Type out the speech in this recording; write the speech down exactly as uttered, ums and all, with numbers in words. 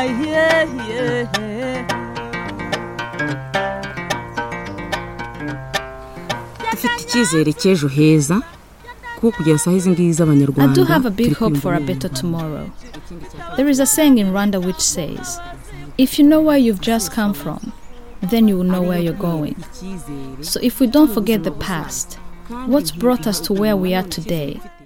Dufite icyizere cy'ejo heza kuko kugeza saha izi ngizi z'abanyarwanda. I do have a big hope for a better tomorrow. There is a saying in Rwanda which says, if you know where you've just come from, then you will know where you're going. So if we don't forget the past, what's brought us to where we are today,